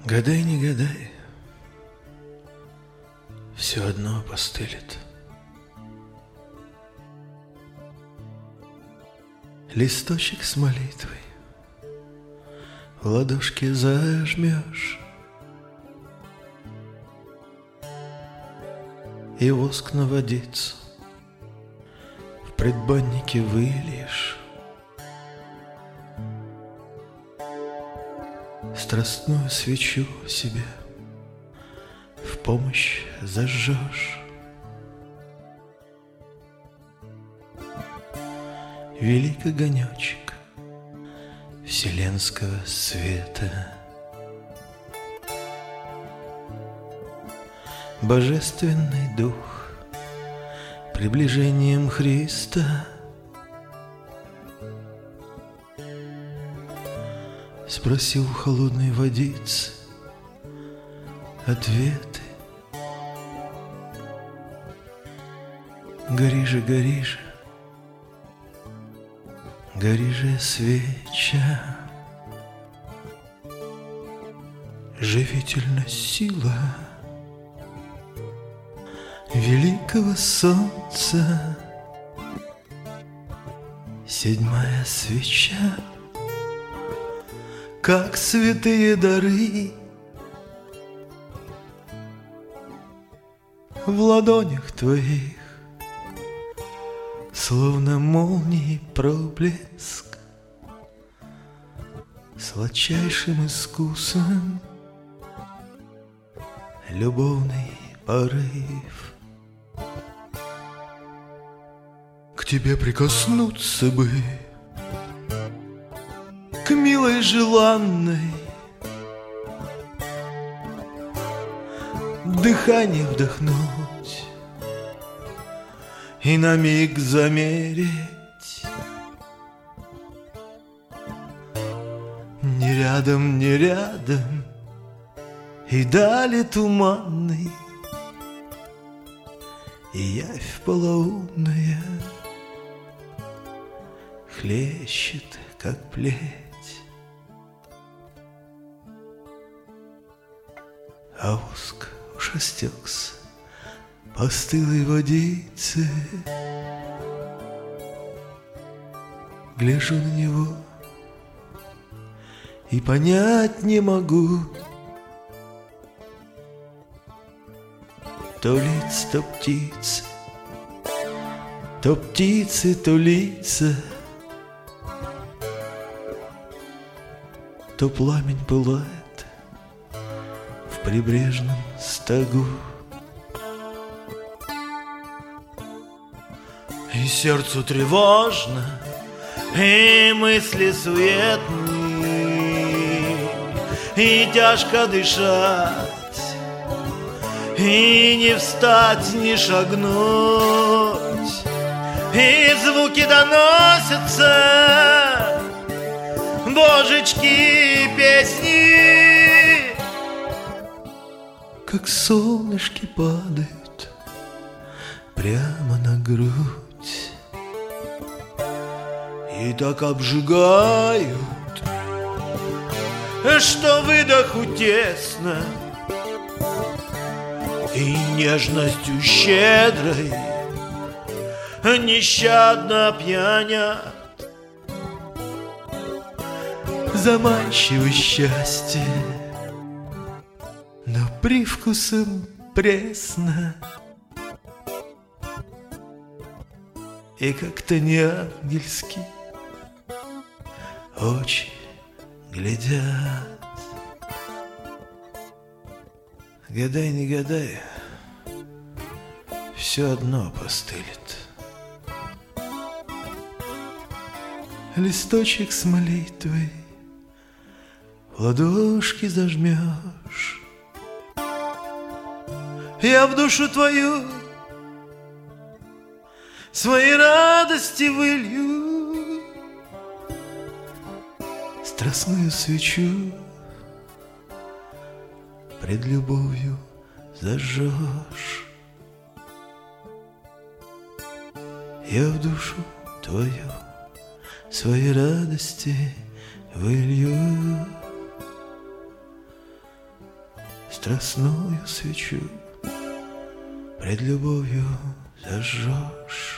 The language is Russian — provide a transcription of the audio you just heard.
Гадай, не гадай, все одно опостылит. Листочек с молитвой в ладошке зажмешь, и воск на водицу в предбаннике выльешь. Страстную свечу себе в помощь зажжешь. Велик огонечек вселенского света, божественный дух приближением Христа. Спросил у холодной водицы ответы. Гори же, гори же, гори же, свеча, живительна сила великого солнца. Седьмая свеча, как святые дары, в ладонях твоих, словно молнии проблеск, сладчайшим искусом любовный порыв. К тебе прикоснуться бы, к милой желанной, дыхание вдохнуть и на миг замереть. Не рядом, не рядом, и дали туманный, и явь полоумная хлещет, как плеть. А воск уж растекся по стылой водице. Гляжу на него и понять не могу, то лиц, то птицы, то птицы, то лица, то пламень пылает в прибрежном стогу. И сердцу тревожно, и мысли суетные, и тяжко дышать, и не встать, не шагнуть, и звуки доносятся, божечки, песни, как солнышки падают прямо на грудь и так обжигают, что выдоху тесно, и нежностью щедрой нещадно пьянят. Заманчиво счастье, но привкусом пресно, и как-то не ангельски очи глядят. Гадай, не гадай, все одно опостылит. Листочек с молитвой в ладошки зажмешь, я в душу твою свои радости вылью, страстную свечу пред любовью зажжешь. Я в душу твою свои радости вылью, страстную свечу пред любовью зажжешь.